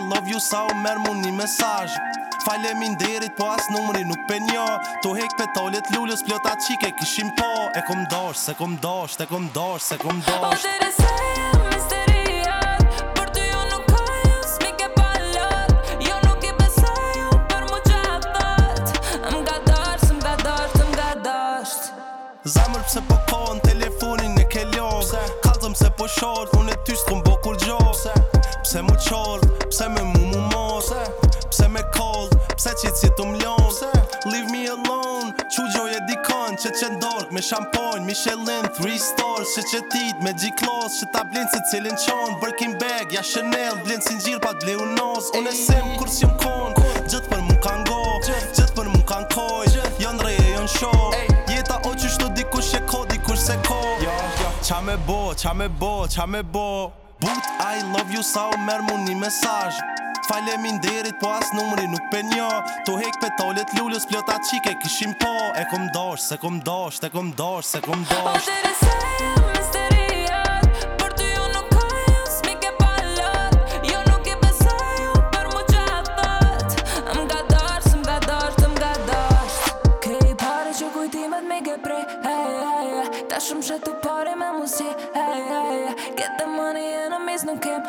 love you sa u merë mu një mesazh. Faleminderit po as numri nuk pe njo. Tu hek petolet lullës plota qike kishim po. E kom dosh, se kom dosh, se kom dosh, se kom dosh. O intereseja misteriat, për ty ju nuk ka ju s'mike palat. Jo nuk I beseju për mu gjatat. M'ga dasht, m'ga dasht, m'ga dasht. Zamër pse po kohën telefonin e ke lop. Kalzëm se po short, unë e ty s'kom bo kur gjo. Pse mu qort, pse me mu mos. Pse me cold, pse qit si m'lon. Leave me alone, qu gjoj e dikon që qendork me shamponj, Michelin 3 stars, që qetit me G-Class, që ta blind se cilin qon, Birkin bag, ja Chanel, blind si njir pa t'bleu nos. Unë e sem kur s'jom kon, gjithë për mu kan go, gjithë për mu kan koj, jon reje, jon show. Jeta o qyshtu dikush e ko, dikush se ko. Qa me bo, qa me bo, qa me bo. But I love you sa u merë mu një mesazh. Faleminderit po as numri nuk pe njo. Tu hek petolet lullës plota qike kishim po. E kom dosh, se kom dosh, se kom dosh, se kom O dosh. intereseja misteriat, për ty ju nuk ka ju s'mike palat. Jo nuk I beseju për mu gjatat. M'ga dasht, m'ga dasht, m'ga dasht. Kej pare që kujtimet mi ke prej, ta shumë shetu pare me musi, get the money enemies nuk kem,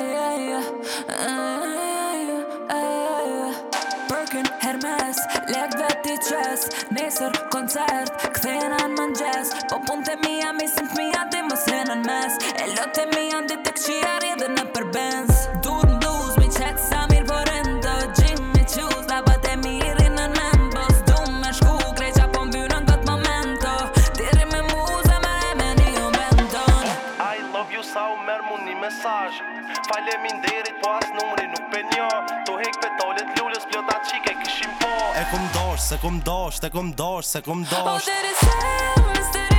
Birkin, Hermes, lek veti qes. Nesër koncert, kthejna n'mëngjes. Po punte mi jam isim t'mija ti mos henën mes. E lote mi janë ditë të këqia rjedhe në për benz. Dur n'duz, mi qek sa mirë po rendo. Gjim mi quz, da bat e miri në nembo. S'du me shku, kreqa po mbyrën kët momento. Tiri me muze me me një momenton. I love you sa u merë mu një mesazh. Faleminderit po as numri nuk pe njo. Tu hek petolet lullës plota qike kishim po. E kom dosh, se kom dosh, se kom dosh, se kom O dosh. intereseja misteriat.